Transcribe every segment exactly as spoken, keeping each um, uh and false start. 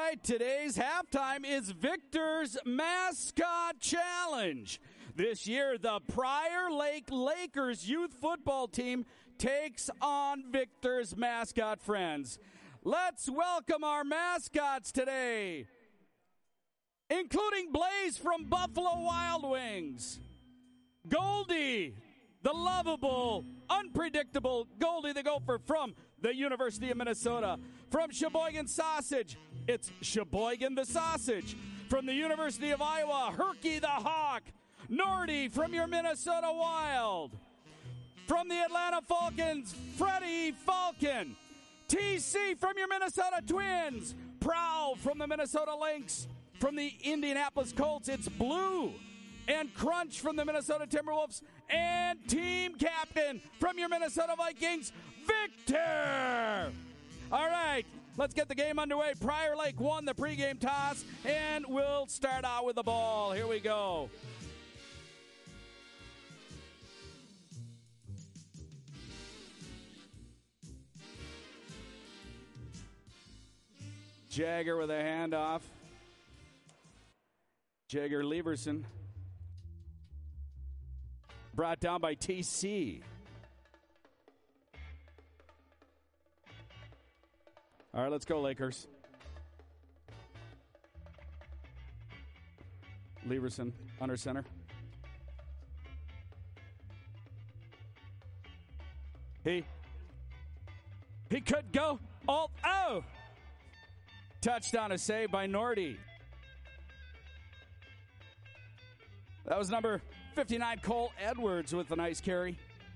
right, today's halftime is Victor's Mascot Challenge. This year, the Prior Lake Lakers youth football team takes on Victor's mascot friends. Let's welcome our mascots today, including Blaze from Buffalo Wild Wings, Goldie, the lovable, unpredictable Goldie the Gopher from the University of Minnesota. From Sheboygan Sausage, it's Sheboygan the Sausage. From the University of Iowa, Herky the Hawk. Nordy from your Minnesota Wild. From the Atlanta Falcons, Freddie Falcon. T C from your Minnesota Twins. Prowl from the Minnesota Lynx. From the Indianapolis Colts, it's Blue. And Crunch from the Minnesota Timberwolves. And team captain from your Minnesota Vikings, Victor. All right, let's get the game underway. Prior Lake won the pregame toss, and we'll start out with the ball. Here we go. Jagger with a handoff. Jagger Leverson. Brought down by T C. All right, let's go, Lakers. Leverson under center. He. He could go all. Oh! Touchdown, a save by Nordy. That was number fifty-nine, Cole Edwards, with a nice carry.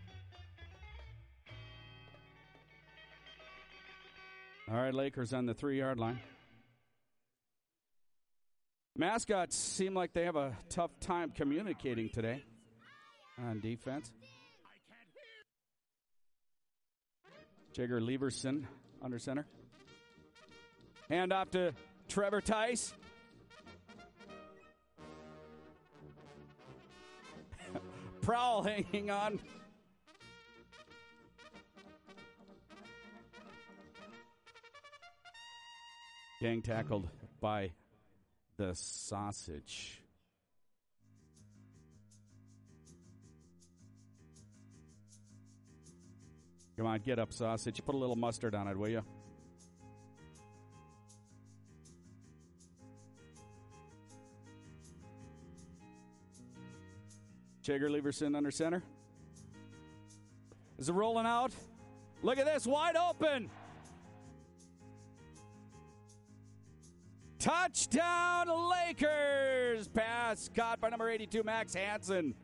All right, Lakers on the three-yard line. Mascots seem like they have a tough time communicating today on defense. Jagger Leverson under center. Hand off to Trevor Tice. Prowl hanging on. Gang tackled by the Sausage. Come on, get up, Sausage. Put a little mustard on it, will you? Jagger Leverson under center. Is it rolling out? Look at this, wide open. Touchdown, Lakers! Pass caught by number eighty-two, Max Hansen.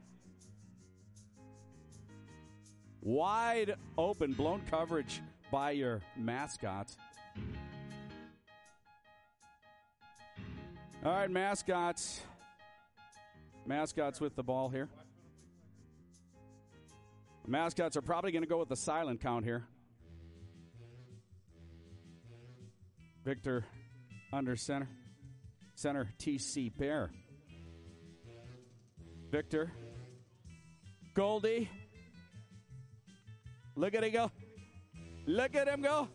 Wide open, blown coverage by your mascot. All right, mascots. Mascots with the ball here. Mascots are probably going to go with the silent count here. Victor under center. Center, T C Bear. Victor. Goldie. Look at him go. Look at him go.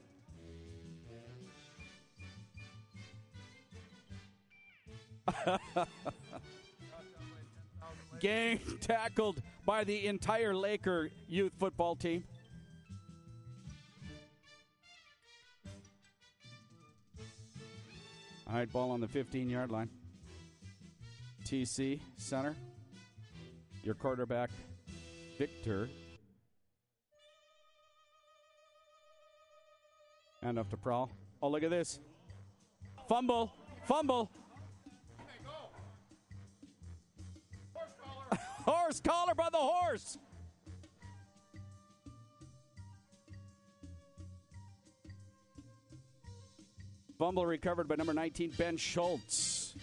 Gang tackled by the entire Laker youth football team. All right, ball on the fifteen-yard line. T C, center. Your quarterback, Victor. And up to Prowl. Oh, look at this. Fumble. Fumble. Horse collar by the horse. Fumble recovered by number nineteen, Ben Schultz.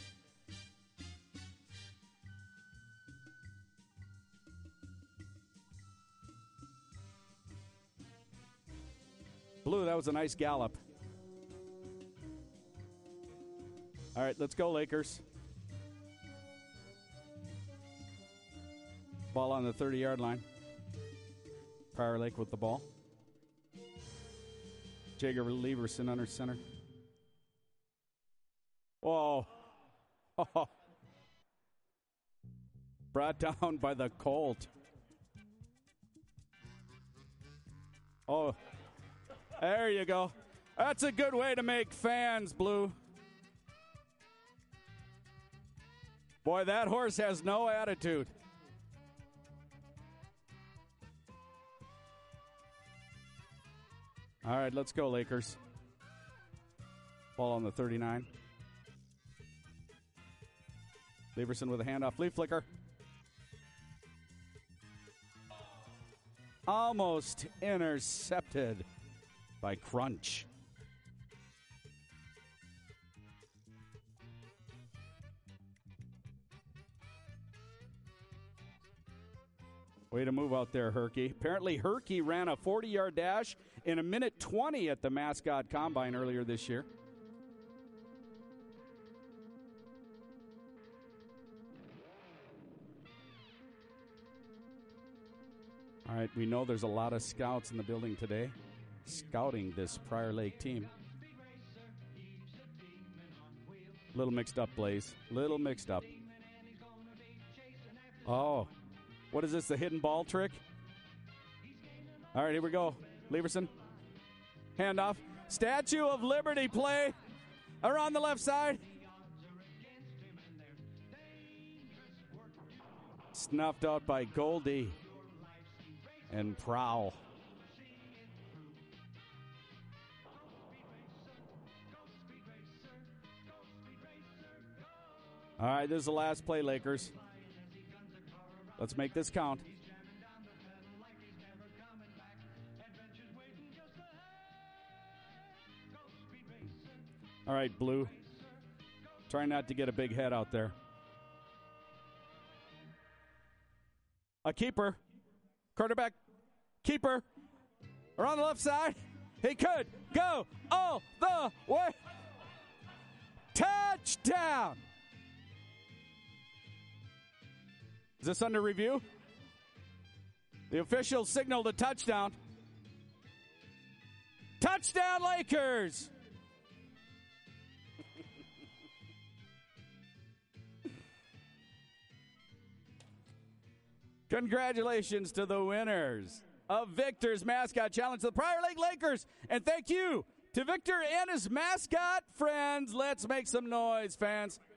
Blue, that was a nice gallop. All right, let's go, Lakers. Ball on the thirty-yard line. Prior Lake with the ball. Jagger Leverson under center. Whoa. Oh. Brought down by the Colt. Oh, there you go. That's a good way to make fans, Blue. Boy, that horse has no attitude. All right, let's go, Lakers. Ball on the thirty-nine. Leverson with a handoff. Flea flicker. Almost intercepted by Crunch. Way to move out there, Herky. Apparently, Herky ran a forty-yard dash in a minute twenty at the Mascot Combine earlier this year. All right, we know there's a lot of scouts in the building today scouting this Prior Lake team. Little mixed up, Blaze. Little mixed up. Oh, what is this, the hidden ball trick? All right, here we go. Leverson. Handoff. Statue of Liberty play around the left side. Snuffed out by Goldie and Prowl. All right, this is the last play, Lakers. Let's make this count. All right, Blue. Try not to get a big head out there. A keeper. Quarterback. Keeper. Around the left side. He could go all the way. Touchdown. Is this under review? The official signaled a touchdown. Touchdown, Lakers! Congratulations to the winners of Victor's Mascot Challenge, the Prior Lake Lakers. And thank you to Victor and his mascot friends. Let's make some noise, fans.